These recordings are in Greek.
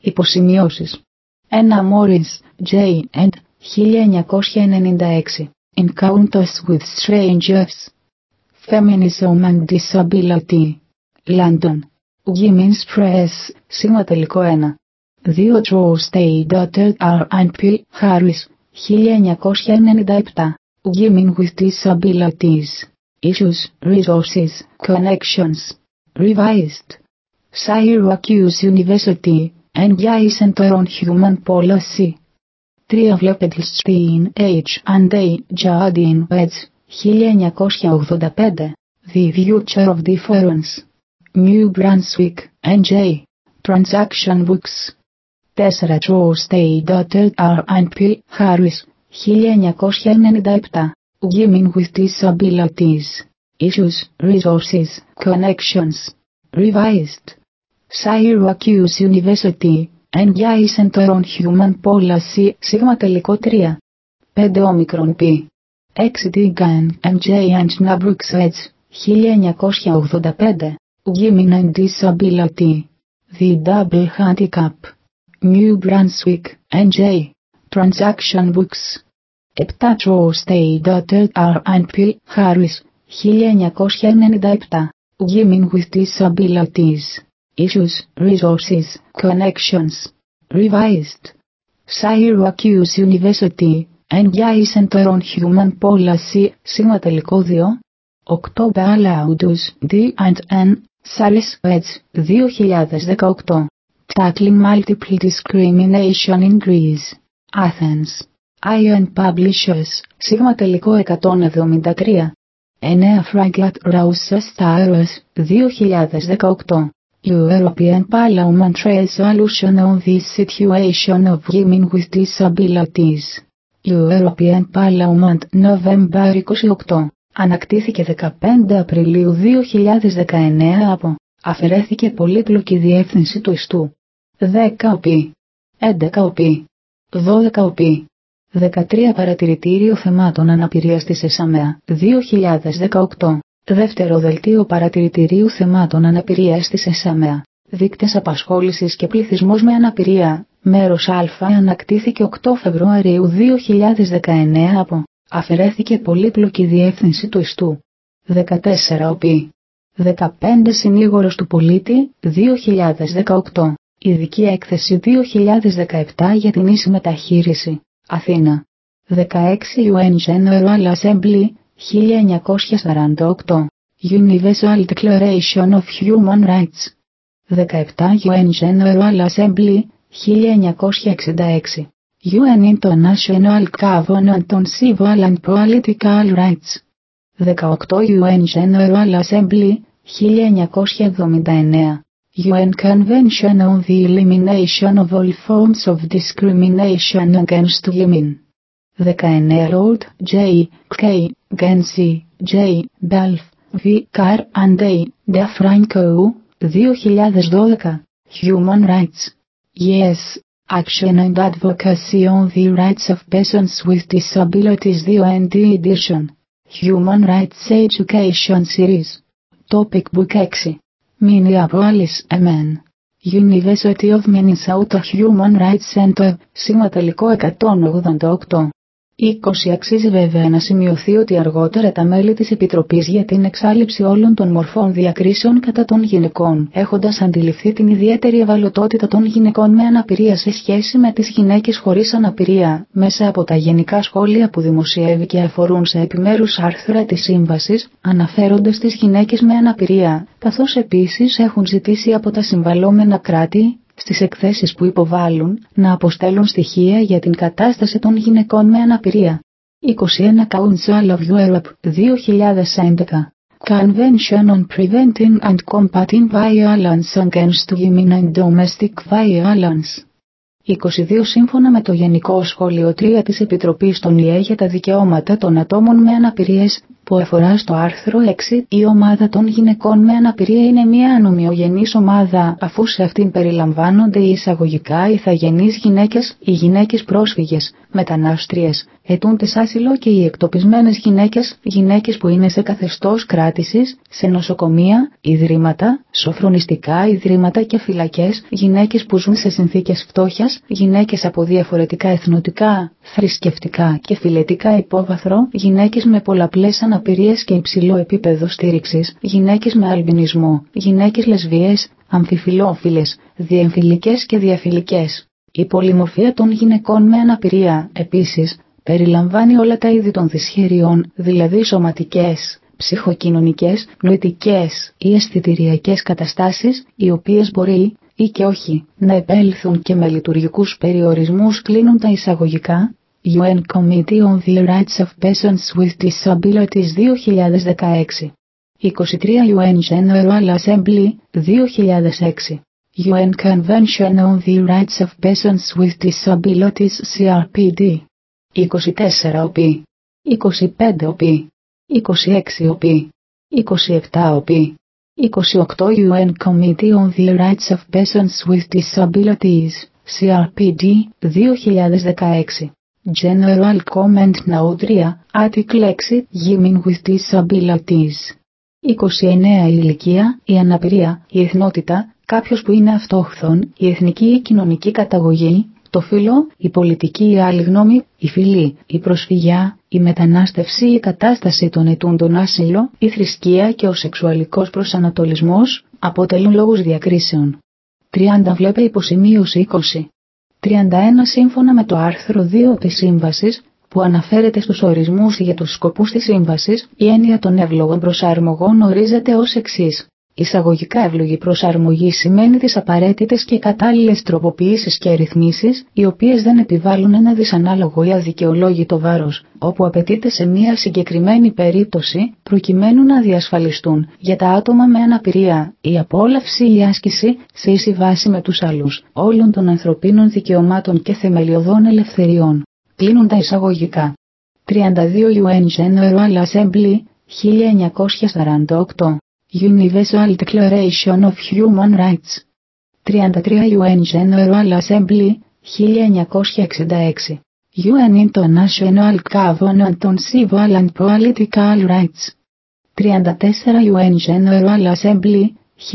Υποσημειώσεις. Ένα Morris, J. and 1996. Encounters with Strangers. Feminism and Disability. London. Women's Press, _1. 2 True State Daughter R&P Harris, 1997. Women with Disabilities. Issues, Resources, Connections. Revised. Syracuse University, NGI Center on Human Policy. 3 Vlepedstein H. and A. Jardine Wedge, 1985. The Future of Difference. New Brunswick, NJ. Transaction Books. 4 True State Daughter R&P Harris, 1997. Women with Disabilities. Issues, Resources, Connections. Revised. Syracuse University, NGI Center on Human Policy, _3. 5 Omicron P. 6 Deegan, MJ and Nabrooks Edge, 1985. Women and Disability. The Double Handicap. New Brunswick, NJ. Transaction Books. 7 True State Daughter R&P Harris, 1997. Women with Disabilities. Issues, Resources, Connections. Revised. Syracuse University, NGI Center on Human Policy, _2. 8 Balaudus, D. and N. Saris Edge, 2018. Tackling Multiple Discrimination in Greece. Athens. ION Publishers, _173. 9 Fraglat Rousas Towers, 2018. European Parliament Resolution on the Situation of Women with Disabilities. European Parliament, November 28. Ανακτήθηκε 15 Απριλίου 2019 από. Αφαιρέθηκε πολύπλοκη διεύθυνση του ιστού. 10 ΟΠΗ. 11 ΟΠΗ. 12 ΟΠΗ. 13 Παρατηρητήριο Θεμάτων Αναπηρίας της ΕΣΑΜΕΑ, 2018. Δεύτερο Δελτίο Παρατηρητηρίου Θεμάτων Αναπηρίας της ΕΣΑΜΕΑ. Δείκτες απασχόλησης και πληθυσμός με αναπηρία. Μέρος Α ανακτήθηκε 8 Φεβρουαρίου 2019 από. Αφαιρέθηκε πολύπλοκη διεύθυνση του ιστού. 14 ΟΠΗ. 15 Συνήγορος του Πολίτη, 2018. Ειδική έκθεση 2017 για την ίση μεταχείριση. Αθήνα. 16 UN General Assembly, 1948. Universal Declaration of Human Rights. 17 UN General Assembly, 1966. UN International Covenant on Civil and Political Rights. 18 UN General Assembly, 1979. UN Convention on the Elimination of All Forms of Discrimination Against Women. 19 Lord J. K. Genzi, J. Balf, V. Carr and A. DeFranco, 2012. Human Rights. Yes. Action and Advocacy on the Rights of Persons with Disabilities, the OND Edition. Human Rights Education Series. Topic Book 6. Minneapolis, MN. University of Minnesota Human Rights Center, _188. 20. Αξίζει βέβαια να σημειωθεί ότι αργότερα τα μέλη της Επιτροπής για την εξάλληψη όλων των μορφών διακρίσεων κατά των γυναικών, έχοντας αντιληφθεί την ιδιαίτερη ευαλωτότητα των γυναικών με αναπηρία σε σχέση με τις γυναίκες χωρίς αναπηρία, μέσα από τα γενικά σχόλια που δημοσιεύει και αφορούν σε επιμέρους άρθρα της Σύμβασης, αναφέροντας τις γυναίκες με αναπηρία, καθώς επίσης έχουν ζητήσει από τα συμβαλόμενα κράτη, στις εκθέσεις που υποβάλλουν, να αποστέλουν στοιχεία για την κατάσταση των γυναικών με αναπηρία. 21 Council of Europe, 2011. Convention on Preventing and Combating Violence Against Women and Domestic Violence. 22 Σύμφωνα με το Γενικό Σχόλιο 3 της Επιτροπής των ΙΕ για τα Δικαιώματα των Ατόμων με Αναπηρίες, που αφορά στο άρθρο 6, η ομάδα των γυναικών με αναπηρία είναι μια ανομοιογενής ομάδα, αφού σε αυτήν περιλαμβάνονται οι εισαγωγικά ηθαγενείς γυναίκες, οι γυναίκες πρόσφυγες, μετανάστριες, αιτούντες άσυλο και οι εκτοπισμένες γυναίκες, γυναίκες που είναι σε καθεστώς κράτησης, σε νοσοκομεία, ιδρύματα, σοφρονιστικά ιδρύματα και φυλακές, γυναίκες που ζουν σε συνθήκες φτώχειας, γυναίκες από διαφορετικά εθνοτικά, θρησκευτικά και φυλετικά υπόβαθρο, γυναίκες με πολλαπλές αναπηρίες και υψηλό επίπεδο στήριξης, γυναίκες με αλμπινισμό, γυναίκες λεσβιές, αμφιφιλόφιλες, διεμφυλικές και διαφυλικές. Η πολυμορφία των γυναικών με αναπηρία, επίσης, περιλαμβάνει όλα τα είδη των δυσχεριών, δηλαδή σωματικές, ψυχοκοινωνικές, νοητικές ή αισθητηριακές καταστάσεις, οι οποίες μπορεί, ή και όχι, να επέλθουν και με λειτουργικούς περιορισμούς. Κλείνουν τα εισαγωγικά. UN Committee on the Rights of Persons with Disabilities 2016. 23 UN General Assembly, 2006. UN Convention on the Rights of Persons with Disabilities CRPD. 24 OP. 25 OP. 26 OP. 27 OP. 28 UN Committee on the Rights of Persons with Disabilities, CRPD, 2016. General Comment Now 3, Article 6, Women with Disabilities. 29 η ηλικία, η αναπηρία, η εθνότητα, κάποιος που είναι αυτόχθον, η εθνική ή κοινωνική καταγωγή, το φύλο, η πολιτική ή άλλη γνώμη, η φυλή, η προσφυγιά, η μετανάστευση ή η κατάσταση των αιτούντων άσυλο, η θρησκεία και ο σεξουαλικός προσανατολισμός αποτελούν λόγους διακρίσεων. 30 βλέπε υποσημείωση 20. 31 σύμφωνα με το άρθρο 2 της Σύμβασης, που αναφέρεται στους ορισμούς για τους σκοπούς της Σύμβασης, η έννοια των εύλογων προσαρμογών ορίζεται ως εξής. Εισαγωγικά εύλογη προσαρμογή σημαίνει τις απαραίτητες και κατάλληλες τροποποιήσεις και ρυθμίσεις, οι οποίες δεν επιβάλλουν ένα δυσανάλογο ή αδικαιολόγητο βάρος, όπου απαιτείται σε μια συγκεκριμένη περίπτωση, προκειμένου να διασφαλιστούν, για τα άτομα με αναπηρία, η απόλαυση ή η άσκηση, σε ίση βάση με τους άλλους, όλων των ανθρωπίνων δικαιωμάτων και θεμελιωδών ελευθεριών. Κλείνουν τα εισαγωγικά. 32 UN General Assembly, 1948. Universal Declaration of Human Rights. 33 UN General Assembly, 1966. UN International Covenant on Civil and Political Rights. 34 UN General Assembly,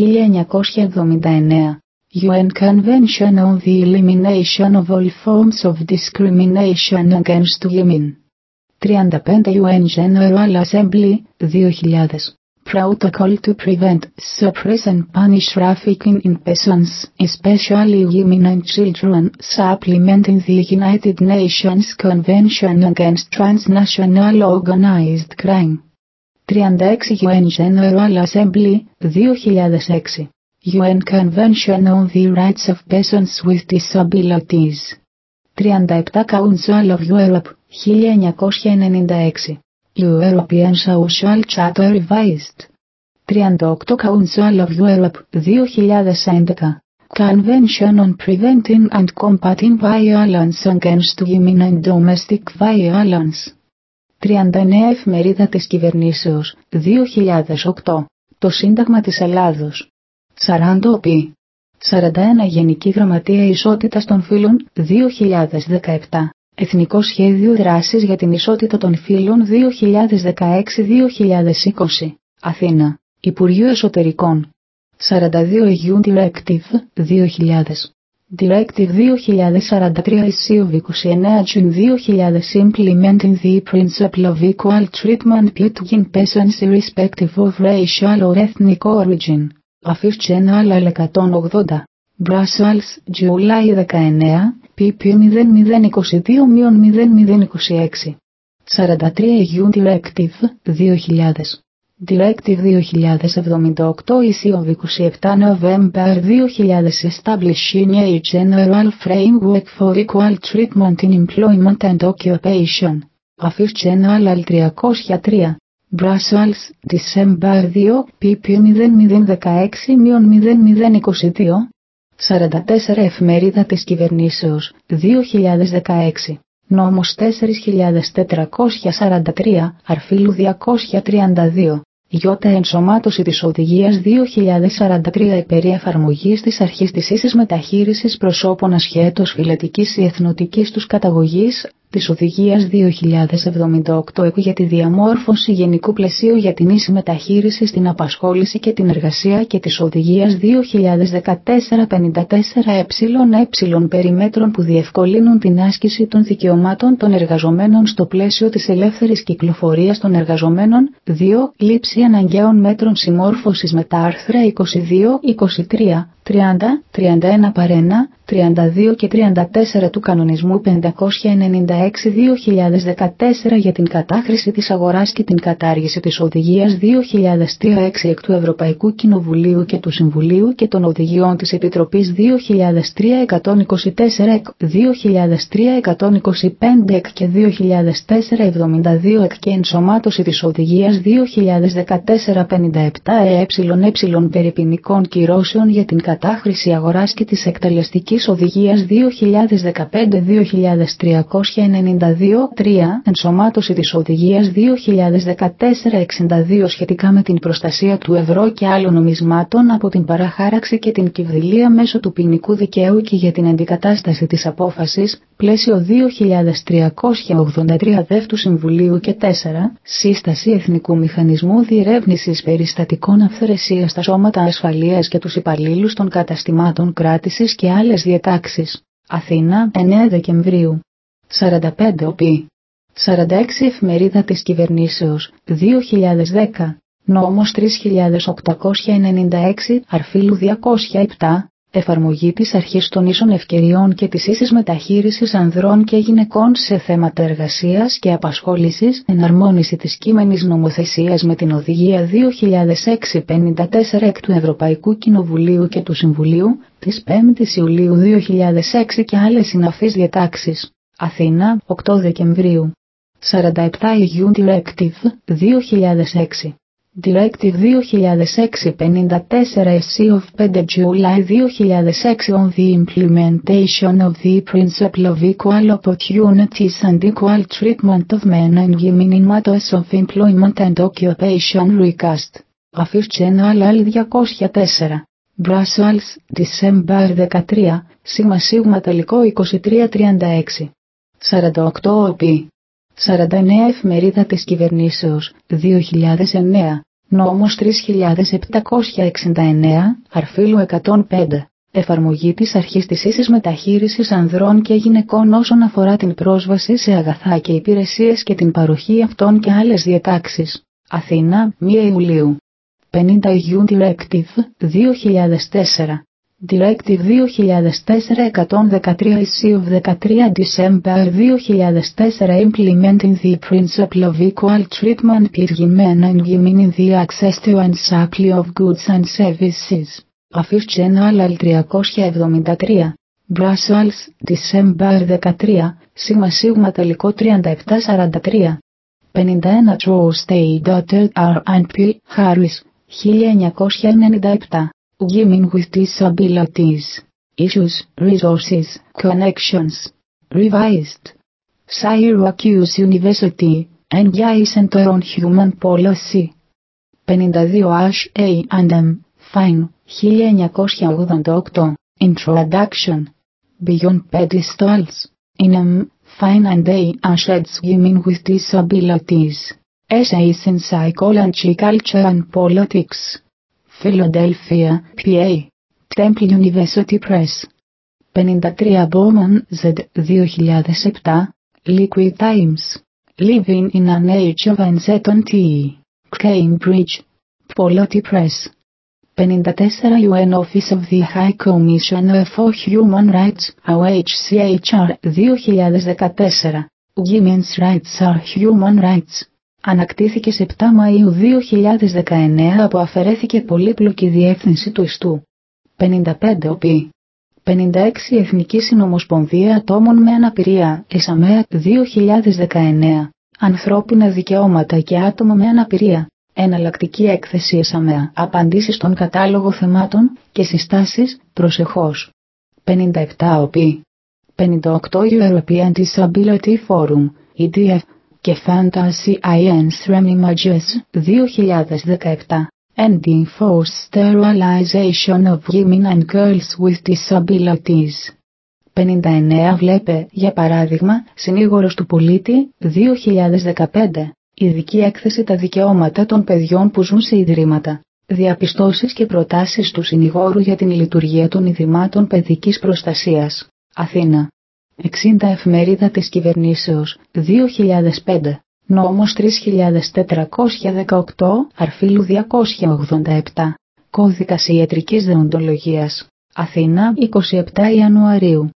1979. UN Convention on the Elimination of All Forms of Discrimination Against Women. 35 UN General Assembly, 2000. Protocol to Prevent, Suppress and Punish Trafficking in Persons, especially women and children, supplementing the United Nations Convention Against Transnational Organized Crime. 36 UN General Assembly, 2006. UN Convention on the Rights of Persons with Disabilities. 37 Council of Europe, 1996. European Social Charter Revised. 38 Council of Europe, 2011. Convention on Preventing and Combating Violence Against Women and Domestic Violence. 39 Εφημερίδα της Κυβερνήσεως, 2008. Το Σύνταγμα της Ελλάδος. 40 ΟΠΗ. 41 Γενική Γραμματεία Ισότητας των Φύλων, 2017. Εθνικό Σχέδιο Δράσης για την Ισότητα των Φύλων 2016-2020. Αθήνα. Υπουργείο Εσωτερικών. 42 EU Directive, 2000. Directive 2043 EC of 29 June 2000 Implementing the Principle of Equal Treatment Between Persons irrespective of racial or ethnic origin. Office General 180. Brussels, July 19, pp 0022-0026. 43 EU Directive, 2000. Directive 2078 EC of 27 November 2000 Establishing a General Framework for Equal Treatment in Employment and Occupation. Office General 303. Brussels, December 2, pp 0016-0022. 44 Εφημερίδα της Κυβερνήσεως, 2016. Νόμος 4443, αρφίλου 232. Ιώτα ενσωμάτωση της Οδηγίας 2043 περί εφαρμογής της αρχής της ίσης μεταχείρισης προσώπων ασχέτως φυλετικής ή εθνοτικής τους καταγωγής, της Οδηγίας 2078 για τη διαμόρφωση γενικού πλαισίου για την ίση μεταχείριση στην απασχόληση και την εργασία και της Οδηγίας 2014-54 περί μέτρων που διευκολύνουν την άσκηση των δικαιωμάτων των εργαζομένων στο πλαίσιο της ελεύθερης κυκλοφορίας των εργαζομένων. 2. Λήψη αναγκαίων μέτρων συμμόρφωσης με τα άρθρα 22, 23, 30, 31 παρένα, 32 και 34 του Κανονισμού 596-2014 για την κατάχρηση της αγοράς και την κατάργηση της Οδηγίας 2003-6 εκ του Ευρωπαϊκού Κοινοβουλίου και του Συμβουλίου και των Οδηγιών της Επιτροπής 2003-124 εκ, 2003-125 εκ και 2004-72 εκ και ενσωμάτωση της Οδηγίας 2014-57 περί ποινικών κυρώσεων για την κατάχρηση αγοράς και της εκτελεστικής Οδηγίας 2015-2392, 3. Ενσωμάτωση της Οδηγίας 2014-62 σχετικά με την προστασία του ευρώ και άλλων νομισμάτων από την παραχάραξη και την κυβδηλία μέσω του ποινικού δικαίου και για την αντικατάσταση της απόφασης, πλαίσιο 2383 Δευτού Συμβουλίου και 4. Σύσταση Εθνικού Μηχανισμού Διερεύνησης Περιστατικών Αυθαιρεσίας στα Σώματα Ασφαλείας και τους υπαλλήλους των καταστημάτων κράτησης και άλλες διατάξεις. Αθήνα, 9 Δεκεμβρίου. 45 ΟΠΗ. 46 Εφημερίδα της Κυβερνήσεως, 2010. Νόμος 3896, αρφίλου 207. Εφαρμογή της αρχής των ίσων ευκαιριών και της ίσης μεταχείρισης ανδρών και γυναικών σε θέματα εργασίας και απασχόλησης, εναρμόνιση της κείμενης νομοθεσίας με την Οδηγία 2006-54 εκ του Ευρωπαϊκού Κοινοβουλίου και του Συμβουλίου, της 5ης Ιουλίου 2006 και άλλες συναφείς διατάξεις. Αθήνα, 8 Δεκεμβρίου. 47 EU Directive, 2006. Directive 2006-54 SC of 5 July 2006 on the implementation of the principle of equal opportunities and equal treatment of men and women in matters of employment and occupation recast. Office General 204. Brussels, December 13, σίγμα τελικό 2336. 48 ΟΠΗ. 49 Εφημερίδα της Κυβερνήσεως, 2009. Νόμος 3769, αρφίλου 105. Εφαρμογή της αρχής της ίσης μεταχείρισης ανδρών και γυναικών όσον αφορά την πρόσβαση σε αγαθά και υπηρεσίες και την παροχή αυτών και άλλες διατάξεις. Αθήνα, 1 Ιουλίου. 50 EU Directive, 2004. Directive 2004-113 EC of 13 December 2004 implementing the principle of equal treatment between men and women in the access to and supply of goods and services. Office General 373. Brussels, December 13, σίγμα τελικό 3743. 51 True State Daughter R&P, Harris, 1997. Women with Disabilities. Issues, Resources, Connections. Revised. Syracuse University, NGI Center on Human Policy. 52 Ash A&M, Fine, 1988. Introduction. Beyond Pedestals. In Fine and A. Women with Disabilities. Essays in Psychology, Culture and Politics. Philadelphia, PA. Temple University Press. 53 Bowman, Z. 2007. Liquid Times. Living in an Age of Uncertainty. Cambridge. Polity Press. 54 UN Office of the High Commissioner for Human Rights, OHCHR, 2014. Women's Rights are Human Rights. Ανακτήθηκε σε 7 Μαΐου 2019 από αφαιρέθηκε πολύπλοκη διεύθυνση του ιστού. 55 ΟΠΗ. 56 Εθνική Συνομοσπονδία Ατόμων με Αναπηρία, ΕΣΑΜΕΑ, 2019. Ανθρώπινα δικαιώματα και άτομα με αναπηρία. Εναλλακτική έκθεση ΕΣΑΜΕΑ. Απαντήσεις στον κατάλογο θεμάτων και συστάσεις, προσεχώς. 57 ΟΠΗ. 58 European Disability Forum, EDF, και Fantasy Science Images, 2017. Ending Forced Sterilization of Women and Girls with Disabilities. 59 Βλέπε, για παράδειγμα, Συνήγορος του πολίτη, 2015. Ειδική έκθεση Τα δικαιώματα των παιδιών που ζουν σε ιδρύματα. Διαπιστώσεις και προτάσεις του Συνηγόρου για την λειτουργία των Ιδρυμάτων Παιδικής Προστασίας. Αθήνα. 60 Εφημερίδα της Κυβερνήσεως, 2005. Νόμος 3418, Αρφύλου 287. Κώδικας Ιατρικής Δεοντολογίας. Αθήνα, 27 Ιανουαρίου.